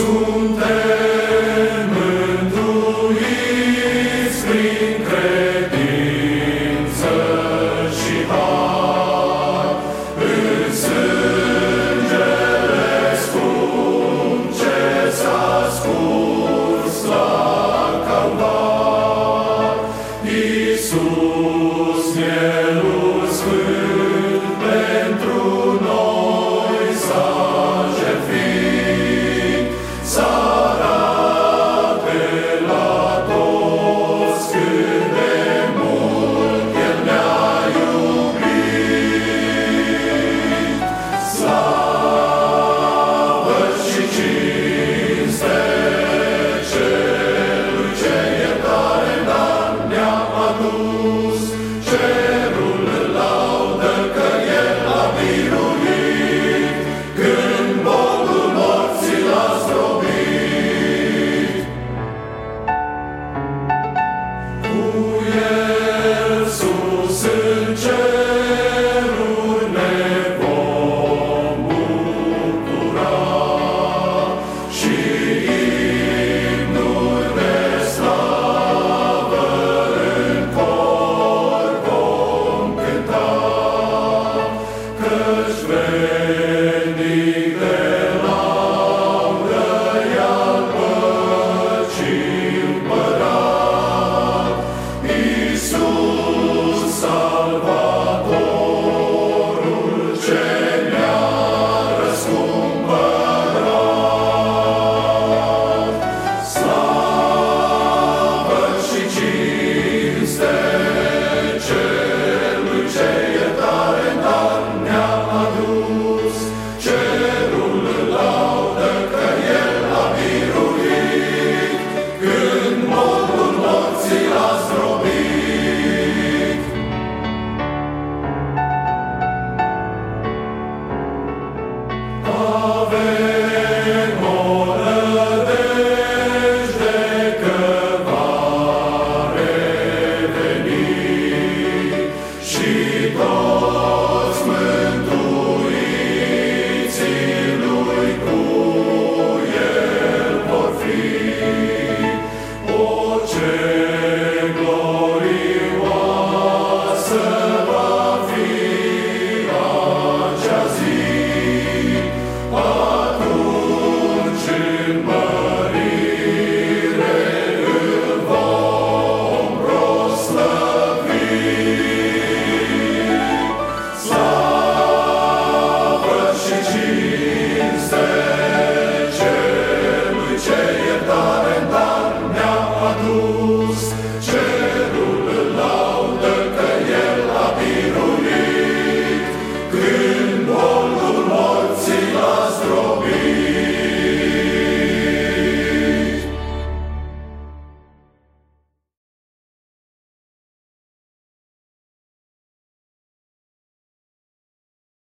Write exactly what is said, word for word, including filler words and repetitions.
Suntem mântuiți prin credință și har în sângele scump ce s-a scurs la Calvar. Iisus, Mielul Sfânt, pentru noi s-a jertfit, să arate la toți cât de mult El ne-a iubit. Slavă și cinste Celui ce iertare în dar ne-a adus, cerul îl laudă că El a biruit, când bolul morții l-a zdrobit. Cu El